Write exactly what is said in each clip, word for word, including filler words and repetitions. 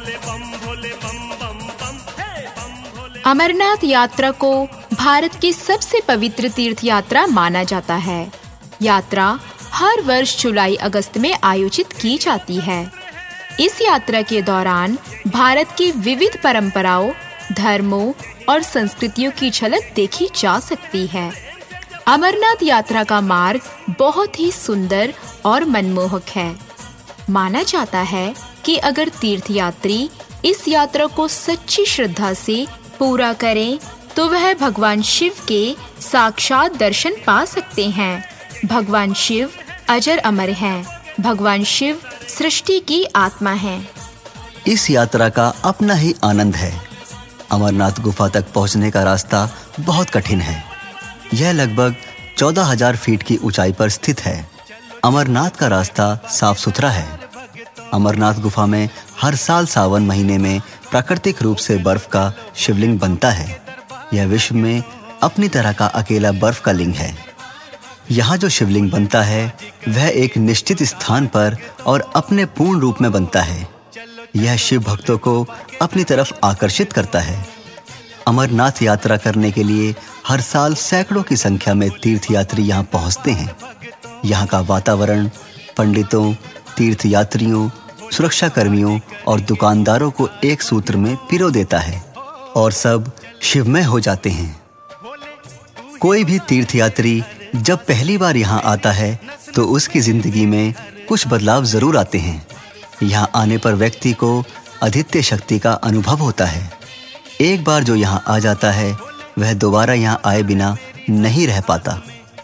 अमरनाथ यात्रा को भारत की सबसे पवित्र तीर्थ यात्रा माना जाता है। यात्रा हर वर्ष जुलाई अगस्त में आयोजित की जाती है। इस यात्रा के दौरान भारत की विविध परंपराओं, धर्मों और संस्कृतियों की झलक देखी जा सकती है। अमरनाथ यात्रा का मार्ग बहुत ही सुंदर और मनमोहक है। माना जाता है कि अगर तीर्थयात्री इस यात्रा को सच्ची श्रद्धा से पूरा करें तो वह भगवान शिव के साक्षात दर्शन पा सकते हैं। भगवान शिव अजर अमर हैं। भगवान शिव सृष्टि की आत्मा हैं। इस यात्रा का अपना ही आनंद है। अमरनाथ गुफा तक पहुंचने का रास्ता बहुत कठिन है। यह लगभग चौदह हज़ार फीट की ऊंचाई पर स्थित है। अमरनाथ का रास्ता साफ सुथरा है। अमरनाथ गुफा में हर साल सावन महीने में प्राकृतिक रूप से बर्फ का शिवलिंग बनता है। यह विश्व में अपनी तरह का अकेला बर्फ का लिंग है। यहाँ जो शिवलिंग बनता है वह एक निश्चित स्थान पर और अपने पूर्ण रूप में बनता है। यह शिव भक्तों को अपनी तरफ आकर्षित करता है। अमरनाथ यात्रा करने के लिए हर साल सैकड़ों की संख्या में तीर्थयात्री यहाँ पहुँचते हैं। यहाँ का वातावरण पंडितों, तीर्थयात्रियों, सुरक्षा कर्मियों और दुकानदारों को एक सूत्र में पिरो देता है और सब शिवमय हो जाते हैं। कोई भी तीर्थयात्री जब पहली बार यहाँ आता है तो उसकी जिंदगी में कुछ बदलाव जरूर आते हैं। यहाँ आने पर व्यक्ति को अद्वितीय शक्ति का अनुभव होता है। एक बार जो यहाँ आ जाता है वह दोबारा यहाँ आए बिना नहीं रह पाता।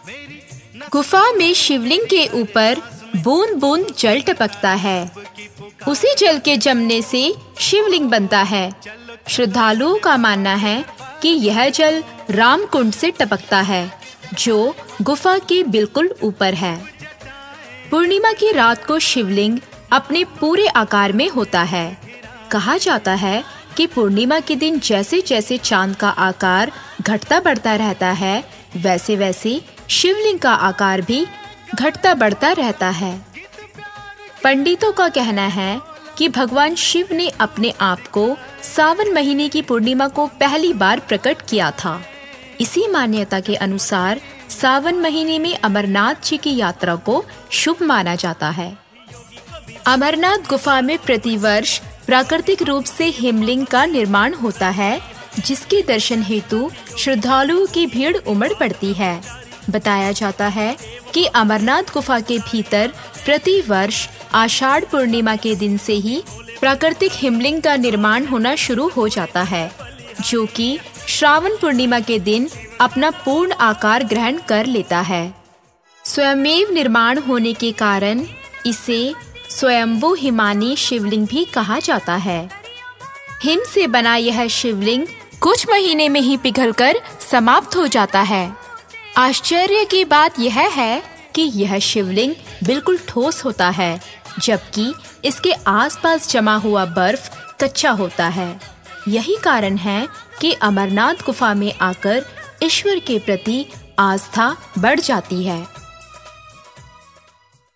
गुफा में शिवलिंग के ऊपर बूंद बूंद जल टपकता है। उसी जल के जमने से शिवलिंग बनता है। श्रद्धालुओं का मानना है कि यह जल रामकुंड से टपकता है जो गुफा के बिल्कुल ऊपर है। पूर्णिमा की रात को शिवलिंग अपने पूरे आकार में होता है। कहा जाता है कि पूर्णिमा के दिन जैसे जैसे चांद का आकार घटता बढ़ता रहता है वैसे वैसे शिवलिंग का आकार भी घटता बढ़ता रहता है। पंडितों का कहना है कि भगवान शिव ने अपने आप को सावन महीने की पूर्णिमा को पहली बार प्रकट किया था। इसी मान्यता के अनुसार सावन महीने में अमरनाथ जी की यात्रा को शुभ माना जाता है। अमरनाथ गुफा में प्रतिवर्ष प्राकृतिक रूप से हिमलिंग का निर्माण होता है, जिसके दर्शन हेतु श्रद्धालुओं की भीड़ उमड़ पड़ती है। बताया जाता है कि अमरनाथ गुफा के भीतर प्रति वर्ष आषाढ़ पूर्णिमा के दिन से ही प्राकृतिक हिमलिंग का निर्माण होना शुरू हो जाता है, जो कि श्रावण पूर्णिमा के दिन अपना पूर्ण आकार ग्रहण कर लेता है। स्वयंमेव निर्माण होने के कारण इसे स्वयंभू हिमानी शिवलिंग भी कहा जाता है। हिम से बना यह शिवलिंग कुछ महीने में ही पिघलकर समाप्त हो जाता है। आश्चर्य की बात यह है कि यह शिवलिंग बिल्कुल ठोस होता है, जबकि इसके आसपास जमा हुआ बर्फ कच्चा होता है। यही कारण है कि अमरनाथ गुफा में आकर ईश्वर के प्रति आस्था बढ़ जाती है।